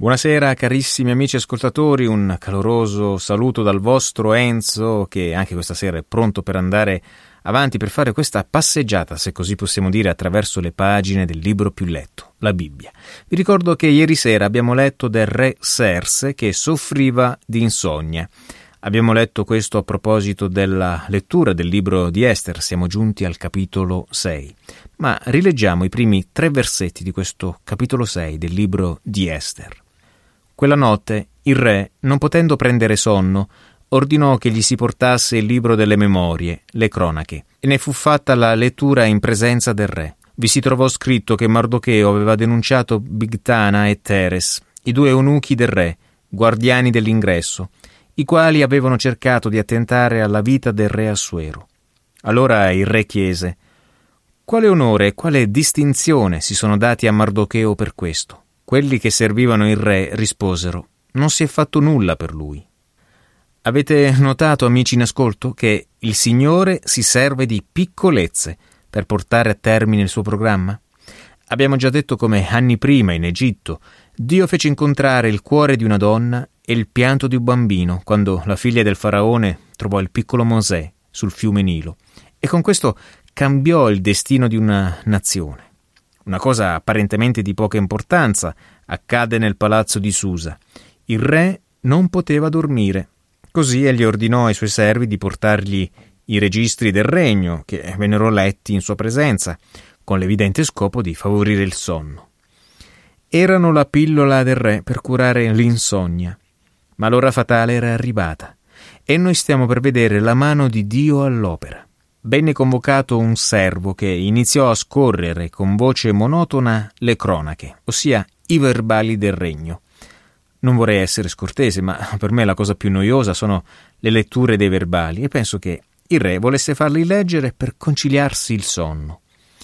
Buonasera carissimi amici ascoltatori, un caloroso saluto dal vostro Enzo che anche questa sera è pronto per andare avanti per fare questa passeggiata, se così possiamo dire, attraverso le pagine del libro più letto, la Bibbia. Vi ricordo che ieri sera abbiamo letto del re Serse che soffriva di insonnia. Abbiamo letto questo a proposito della lettura del libro di Ester, siamo giunti al capitolo 6. Ma rileggiamo i primi 3 versetti di questo capitolo 6 del libro di Ester. Quella notte il re, non potendo prendere sonno, ordinò che gli si portasse il libro delle memorie, le cronache, e ne fu fatta la lettura in presenza del re. Vi si trovò scritto che Mardocheo aveva denunciato Bigtana e Teres, i 2 eunuchi del re, guardiani dell'ingresso, i quali avevano cercato di attentare alla vita del re Assuero. Allora il re chiese: quale onore e quale distinzione si sono dati a Mardocheo per questo? Quelli che servivano il re risposero: non si è fatto nulla per lui. Avete notato, amici in ascolto, che il Signore si serve di piccolezze per portare a termine il suo programma? Abbiamo già detto come anni prima in Egitto Dio fece incontrare il cuore di una donna e il pianto di un bambino quando la figlia del faraone trovò il piccolo Mosè sul fiume Nilo, e con questo cambiò il destino di una nazione. Una cosa apparentemente di poca importanza accade nel palazzo di Susa. Il re non poteva dormire. Così egli ordinò ai suoi servi di portargli i registri del regno, che vennero letti in sua presenza, con l'evidente scopo di favorire il sonno. Erano la pillola del re per curare l'insonnia, ma l'ora fatale era arrivata, e noi stiamo per vedere la mano di Dio all'opera. Venne convocato un servo che iniziò a scorrere con voce monotona le cronache, ossia i verbali del regno. Non vorrei essere scortese, ma per me la cosa più noiosa sono le letture dei verbali, e penso che il re volesse farli leggere per conciliarsi il sonno.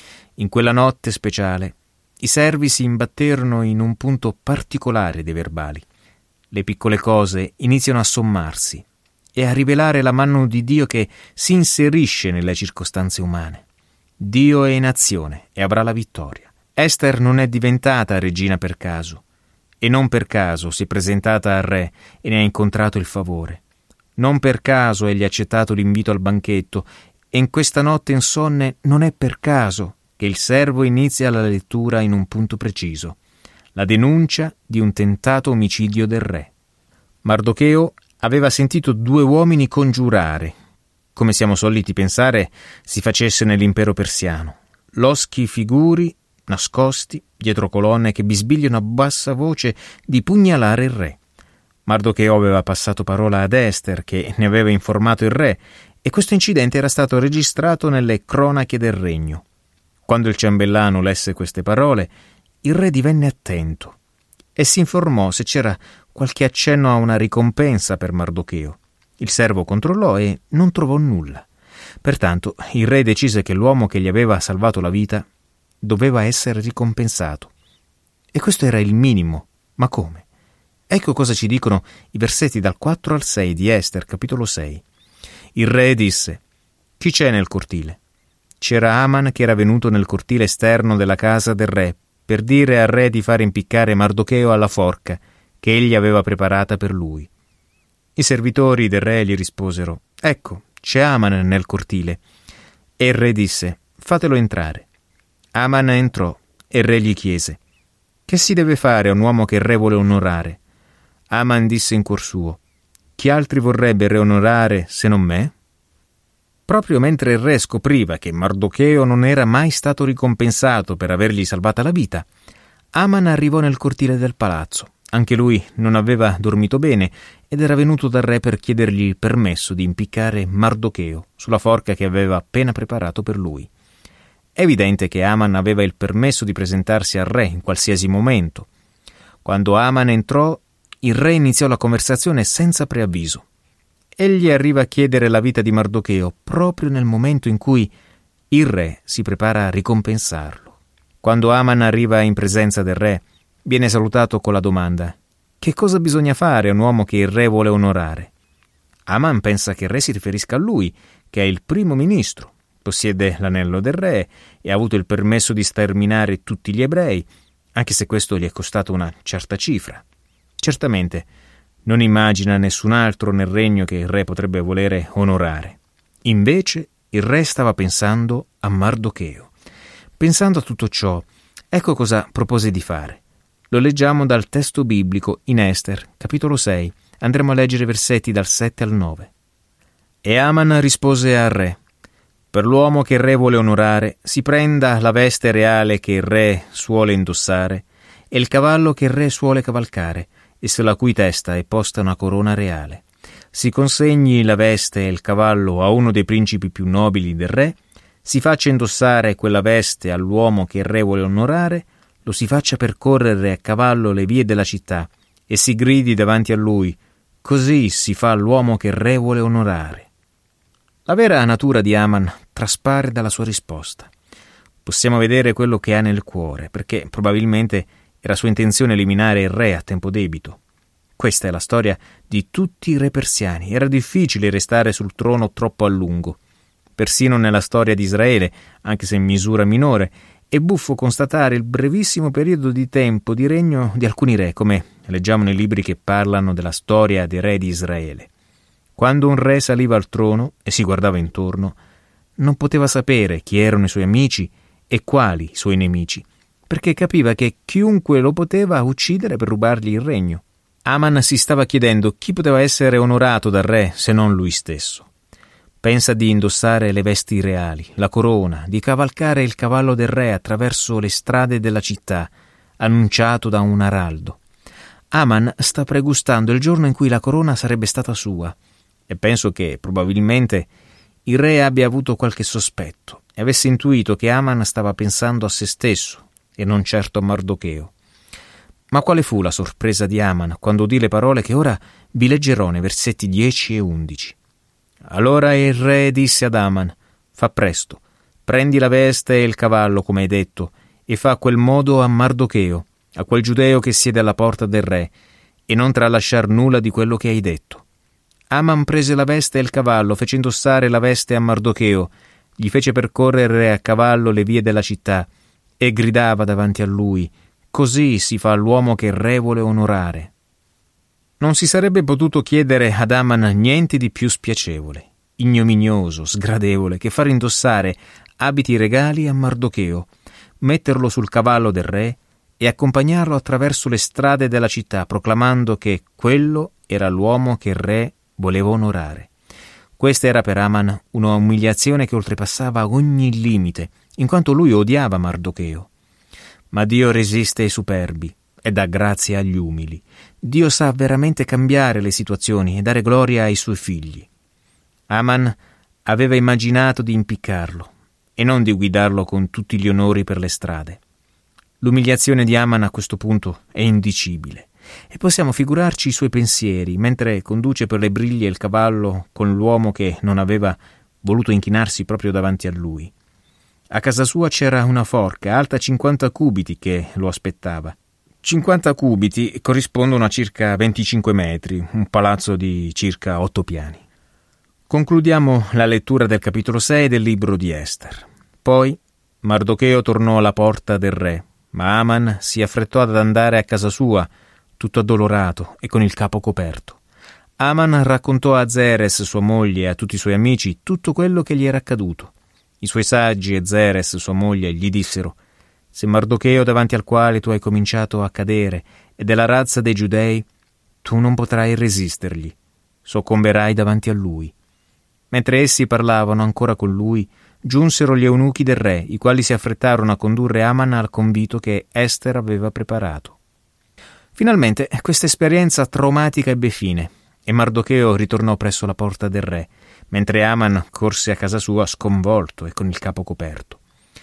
In quella notte speciale i servi si imbatterono in un punto particolare dei verbali. Le piccole cose iniziano a sommarsi e a rivelare la mano di Dio che si inserisce nelle circostanze umane. Dio è in azione e avrà la vittoria. Ester non è diventata regina per caso, e non per caso si è presentata al re e ne ha incontrato il favore. Non per caso egli ha accettato l'invito al banchetto, e in questa notte insonne non è per caso che il servo inizia la lettura in un punto preciso: la denuncia di un tentato omicidio del re. Mardocheo aveva sentito 2 uomini congiurare, come siamo soliti pensare si facesse nell'impero persiano, loschi figuri nascosti dietro colonne che bisbigliano a bassa voce di pugnalare il re. Mardocheo aveva passato parola ad Ester, che ne aveva informato il re, e questo incidente era stato registrato nelle cronache del regno. Quando il ciambellano lesse queste parole, il re divenne attento e si informò se c'era qualche accenno a una ricompensa per Mardocheo. Il servo controllò e non trovò nulla. Pertanto il re decise che l'uomo che gli aveva salvato la vita doveva essere ricompensato. E questo era il minimo. Ma come? Ecco cosa ci dicono i versetti dal 4 al 6 di Ester, capitolo 6. Il re disse: chi c'è nel cortile? C'era Aman che era venuto nel cortile esterno della casa del re per dire al re di fare impiccare Mardocheo alla forca che egli aveva preparata per lui. I servitori del re gli risposero: ecco, c'è Aman nel cortile. E il re disse: fatelo entrare. Aman entrò e il re gli chiese: che si deve fare a un uomo che il re vuole onorare? Aman disse in cuor suo: chi altri vorrebbe reonorare se non me? Proprio mentre il re scopriva che Mardocheo non era mai stato ricompensato per avergli salvata la vita, Aman arrivò nel cortile del palazzo. Anche lui non aveva dormito bene ed era venuto dal re per chiedergli il permesso di impiccare Mardocheo sulla forca che aveva appena preparato per lui. È evidente che Aman aveva il permesso di presentarsi al re in qualsiasi momento. Quando Aman entrò, il re iniziò la conversazione senza preavviso. Egli arriva a chiedere la vita di Mardocheo proprio nel momento in cui il re si prepara a ricompensarlo. Quando Aman arriva in presenza del re, viene salutato con la domanda: che cosa bisogna fare a un uomo che il re vuole onorare? Aman pensa che il re si riferisca a lui, che è il primo ministro, possiede l'anello del re e ha avuto il permesso di sterminare tutti gli ebrei, anche se questo gli è costato una certa cifra. Certamente non immagina nessun altro nel regno che il re potrebbe volere onorare. Invece il re stava pensando a Mardocheo. Pensando a tutto ciò, ecco cosa propose di fare. Lo leggiamo dal testo biblico in Ester, capitolo 6. Andremo a leggere versetti dal 7 al 9. E Aman rispose al re: per l'uomo che il re vuole onorare, si prenda la veste reale che il re suole indossare e il cavallo che il re suole cavalcare, e sulla cui testa è posta una corona reale. Si consegni la veste e il cavallo a uno dei principi più nobili del re, si faccia indossare quella veste all'uomo che il re vuole onorare, lo si faccia percorrere a cavallo le vie della città e si gridi davanti a lui: così si fa all'uomo che il re vuole onorare. La vera natura di Aman traspare dalla sua risposta. Possiamo vedere quello che ha nel cuore, perché probabilmente era sua intenzione eliminare il re a tempo debito. Questa è la storia di tutti i re persiani. Era difficile restare sul trono troppo a lungo. Persino nella storia di Israele, anche se in misura minore, è buffo constatare il brevissimo periodo di tempo di regno di alcuni re, come leggiamo nei libri che parlano della storia dei re di Israele. Quando un re saliva al trono e si guardava intorno, non poteva sapere chi erano i suoi amici e quali i suoi nemici, perché capiva che chiunque lo poteva uccidere per rubargli il regno. Aman si stava chiedendo chi poteva essere onorato dal re se non lui stesso. Pensa di indossare le vesti reali, la corona, di cavalcare il cavallo del re attraverso le strade della città, annunciato da un araldo. Aman sta pregustando il giorno in cui la corona sarebbe stata sua, e penso che probabilmente il re abbia avuto qualche sospetto e avesse intuito che Aman stava pensando a se stesso e non certo a Mardocheo. Ma quale fu la sorpresa di Aman quando udì le parole che ora vi leggerò nei versetti 10 e 11. Allora il re disse ad Aman: fa presto, prendi la veste e il cavallo come hai detto e fa a quel modo a Mardocheo, a quel giudeo che siede alla porta del re, e non tralasciar nulla di quello che hai detto. Aman prese la veste e il cavallo, fece indossare la veste a Mardocheo, gli fece percorrere a cavallo le vie della città e gridava davanti a lui: così si fa all'uomo che il re vuole onorare. Non si sarebbe potuto chiedere ad Aman niente di più spiacevole, ignominioso, sgradevole, che far indossare abiti regali a Mardocheo, metterlo sul cavallo del re e accompagnarlo attraverso le strade della città, proclamando che quello era l'uomo che il re voleva onorare. Questa era per Aman una umiliazione che oltrepassava ogni limite, in quanto lui odiava Mardocheo. Ma Dio resiste ai superbi e dà grazia agli umili. Dio sa veramente cambiare le situazioni e dare gloria ai suoi figli. Aman aveva immaginato di impiccarlo e non di guidarlo con tutti gli onori per le strade. L'umiliazione di Aman a questo punto è indicibile e possiamo figurarci i suoi pensieri mentre conduce per le briglie il cavallo con l'uomo che non aveva voluto inchinarsi proprio davanti a lui. A casa sua c'era una forca alta 50 cubiti che lo aspettava. 50 cubiti corrispondono a circa 25 metri, un palazzo di circa 8 piani. Concludiamo la lettura del capitolo 6 del libro di Ester. Poi Mardocheo tornò alla porta del re, ma Aman si affrettò ad andare a casa sua, tutto addolorato e con il capo coperto. Aman raccontò a Zeres, sua moglie, e a tutti i suoi amici tutto quello che gli era accaduto. I suoi saggi e Zeres, sua moglie, gli dissero: se Mardocheo davanti al quale tu hai cominciato a cadere è della razza dei giudei, tu non potrai resistergli, soccomberai davanti a lui. Mentre essi parlavano ancora con lui, giunsero gli eunuchi del re, i quali si affrettarono a condurre Aman al convito che Ester aveva preparato. Finalmente questa esperienza traumatica ebbe fine e Mardocheo ritornò presso la porta del re, mentre Aman corse a casa sua sconvolto e con il capo coperto.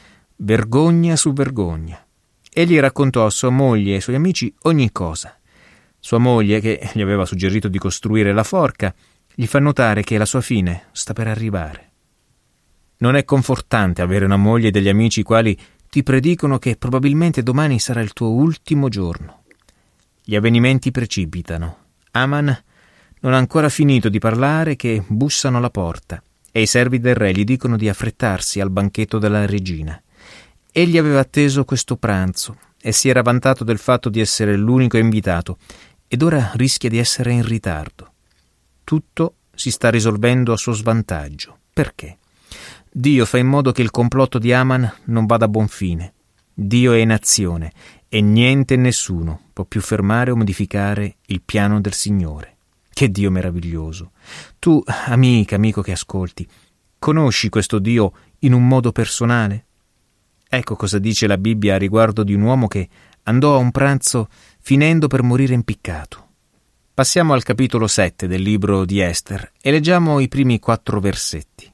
Vergogna su vergogna. Egli raccontò a sua moglie e ai suoi amici ogni cosa. Sua moglie, che gli aveva suggerito di costruire la forca, gli fa notare che la sua fine sta per arrivare. Non è confortante avere una moglie e degli amici i quali ti predicono che probabilmente domani sarà il tuo ultimo giorno. Gli avvenimenti precipitano. Aman non ha ancora finito di parlare che bussano alla porta e i servi del re gli dicono di affrettarsi al banchetto della regina. Egli aveva atteso questo pranzo e si era vantato del fatto di essere l'unico invitato ed ora rischia di essere in ritardo. Tutto si sta risolvendo a suo svantaggio. Perché? Dio fa in modo che il complotto di Haman non vada a buon fine. Dio è in azione e niente e nessuno può più fermare o modificare il piano del Signore. Che Dio meraviglioso! Tu, amico che ascolti, conosci questo Dio in un modo personale? Ecco cosa dice la Bibbia a riguardo di un uomo che andò a un pranzo finendo per morire impiccato. Passiamo al capitolo 7 del libro di Ester e leggiamo i primi 4 versetti.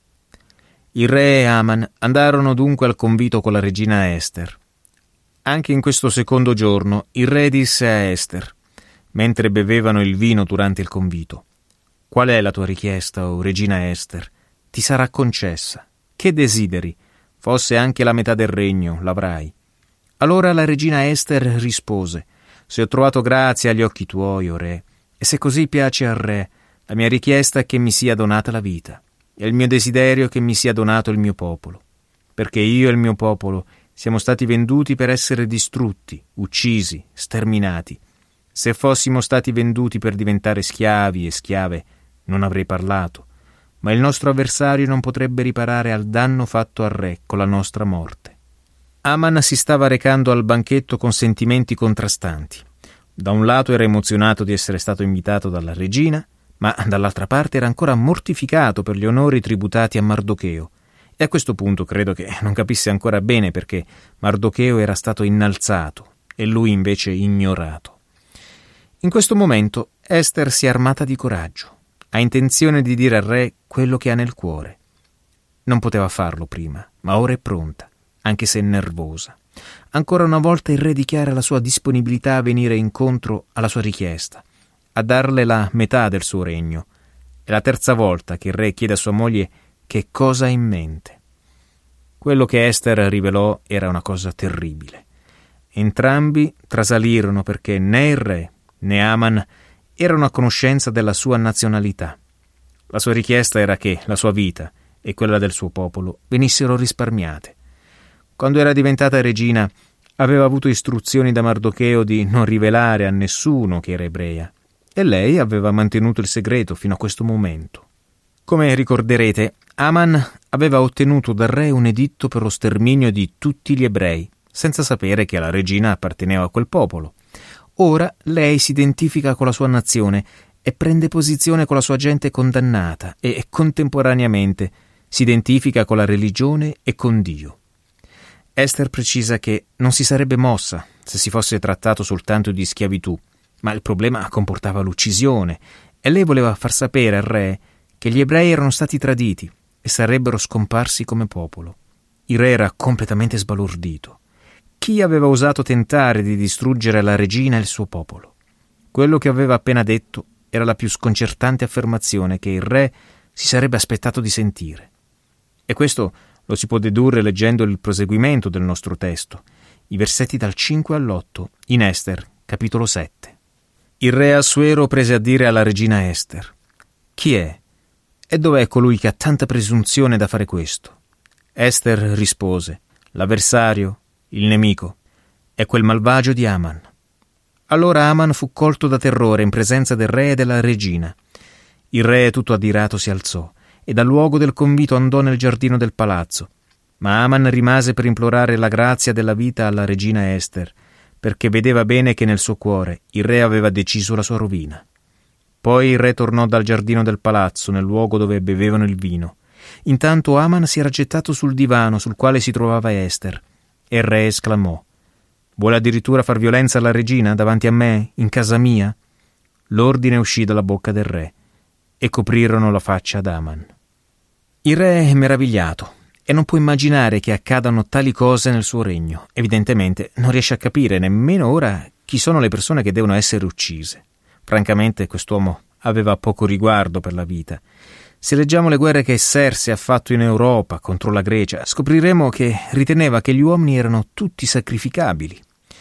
Il re e Haman andarono dunque al convito con la regina Ester. Anche in questo secondo giorno il re disse a Ester, mentre bevevano il vino durante il convito: «Qual è la tua richiesta, o regina Ester? Ti sarà concessa. Che desideri? Fosse anche la metà del regno, l'avrai». Allora la regina Ester rispose: «Se ho trovato grazia agli occhi tuoi, o re, e se così piace al re, la mia richiesta è che mi sia donata la vita, e il mio desiderio è che mi sia donato il mio popolo, perché io e il mio popolo siamo stati venduti per essere distrutti, uccisi, sterminati. Se fossimo stati venduti per diventare schiavi e schiave, non avrei parlato, ma il nostro avversario non potrebbe riparare al danno fatto al re con la nostra morte». Haman si stava recando al banchetto con sentimenti contrastanti. Da un lato era emozionato di essere stato invitato dalla regina, ma dall'altra parte era ancora mortificato per gli onori tributati a Mardocheo. E a questo punto credo che non capisse ancora bene perché Mardocheo era stato innalzato e lui invece ignorato. In questo momento Ester si è armata di coraggio. Ha intenzione di dire al re quello che ha nel cuore. Non poteva farlo prima, ma ora è pronta, anche se è nervosa. Ancora una volta il re dichiara la sua disponibilità a venire incontro alla sua richiesta, a darle la metà del suo regno. È la terza volta che il re chiede a sua moglie che cosa ha in mente. Quello che Ester rivelò era una cosa terribile. Entrambi trasalirono perché né il re né Haman erano a conoscenza della sua nazionalità. La sua richiesta era che la sua vita e quella del suo popolo venissero risparmiate. Quando era diventata regina, aveva avuto istruzioni da Mardocheo di non rivelare a nessuno che era ebrea, e lei aveva mantenuto il segreto fino a questo momento. Come ricorderete, Haman aveva ottenuto dal re un editto per lo sterminio di tutti gli ebrei, senza sapere che alla regina apparteneva a quel popolo. Ora lei si identifica con la sua nazione e prende posizione con la sua gente condannata e contemporaneamente si identifica con la religione e con Dio. Ester precisa che non si sarebbe mossa se si fosse trattato soltanto di schiavitù, ma il problema comportava l'uccisione e lei voleva far sapere al re che gli ebrei erano stati traditi e sarebbero scomparsi come popolo. Il re era completamente sbalordito. Chi aveva osato tentare di distruggere la regina e il suo popolo? Quello che aveva appena detto era la più sconcertante affermazione che il re si sarebbe aspettato di sentire. E questo lo si può dedurre leggendo il proseguimento del nostro testo, i versetti dal 5 all'8, in Ester, capitolo 7. Il re Assuero prese a dire alla regina Ester: «Chi è? E dov'è colui che ha tanta presunzione da fare questo?» Ester rispose: «L'avversario, il nemico, è quel malvagio di Haman». Allora Haman fu colto da terrore in presenza del re e della regina. Il re tutto adirato si alzò e dal luogo del convito andò nel giardino del palazzo. Ma Haman rimase per implorare la grazia della vita alla regina Ester, perché vedeva bene che nel suo cuore il re aveva deciso la sua rovina. Poi il re tornò dal giardino del palazzo, nel luogo dove bevevano il vino. Intanto Haman si era gettato sul divano sul quale si trovava Ester, e il re esclamò: «Vuole addirittura far violenza alla regina davanti a me, in casa mia?» L'ordine uscì dalla bocca del re, e coprirono la faccia ad Haman. Il re è meravigliato e non può immaginare che accadano tali cose nel suo regno. Evidentemente non riesce a capire nemmeno ora chi sono le persone che devono essere uccise. Francamente quest'uomo aveva poco riguardo per la vita. Se leggiamo le guerre che Serse ha fatto in Europa contro la Grecia, scopriremo che riteneva che gli uomini erano tutti sacrificabili.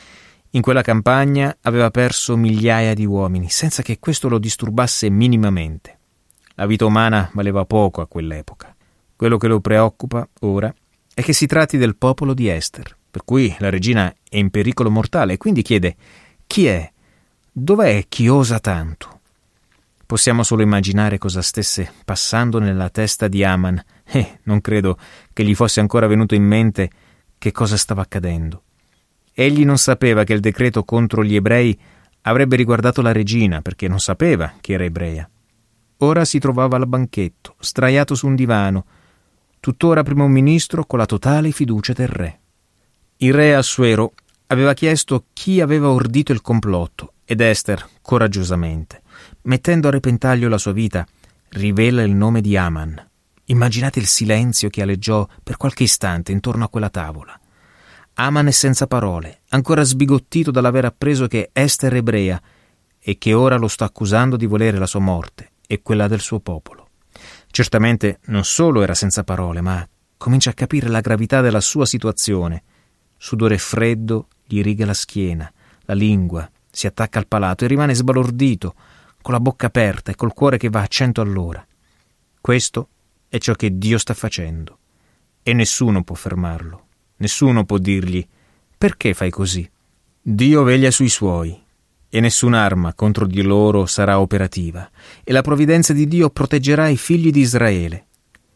In quella campagna aveva perso migliaia di uomini, senza che questo lo disturbasse minimamente. La vita umana valeva poco a quell'epoca. Quello che lo preoccupa ora è che si tratti del popolo di Ester, per cui la regina è in pericolo mortale e quindi chiede: «Chi è? Dov'è chi osa tanto? Possiamo solo immaginare cosa stesse passando nella testa di Aman e non credo che gli fosse ancora venuto in mente che cosa stava accadendo. Egli non sapeva che il decreto contro gli ebrei avrebbe riguardato la regina, perché non sapeva che era ebrea. Ora si trovava al banchetto, sdraiato su un divano, tuttora primo ministro con la totale fiducia del re. Il re Assuero aveva chiesto chi aveva ordito il complotto ed Ester, coraggiosamente, mettendo a repentaglio la sua vita, rivela il nome di Aman. Immaginate il silenzio che aleggiò per qualche istante intorno a quella tavola. Aman è senza parole, ancora sbigottito dall'aver appreso che Ester è ebrea e che ora lo sta accusando di volere la sua morte e quella del suo popolo. Certamente non solo era senza parole, ma comincia a capire la gravità della sua situazione. Sudore freddo gli riga la schiena, la lingua si attacca al palato e rimane sbalordito, con la bocca aperta e col cuore che va a 100 all'ora. Questo è ciò che Dio sta facendo e nessuno può fermarlo. Nessuno può dirgli: perché fai così? Dio veglia sui suoi e nessun'arma contro di loro sarà operativa e la provvidenza di Dio proteggerà i figli di Israele.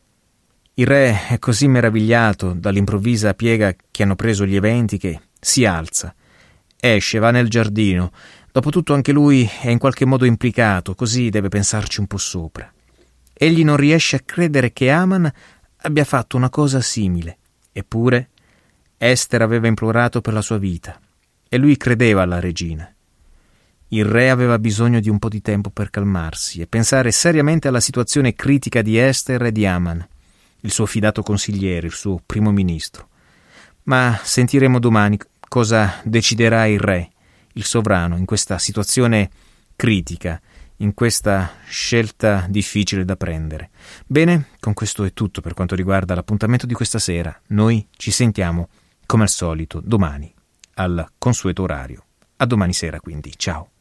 Il re è così meravigliato dall'improvvisa piega che hanno preso gli eventi che si alza, esce, va nel giardino. Dopotutto anche lui è in qualche modo implicato, così deve pensarci un po' sopra. Egli non riesce a credere che Aman abbia fatto una cosa simile. Eppure Ester aveva implorato per la sua vita e lui credeva alla regina. Il re aveva bisogno di un po' di tempo per calmarsi e pensare seriamente alla situazione critica di Ester e di Aman, il suo fidato consigliere, il suo primo ministro. Ma sentiremo domani cosa deciderà il re, il sovrano, in questa situazione critica, in questa scelta difficile da prendere. Bene, con questo è tutto per quanto riguarda l'appuntamento di questa sera. Noi ci sentiamo, come al solito, domani, al consueto orario. A domani sera, quindi. Ciao.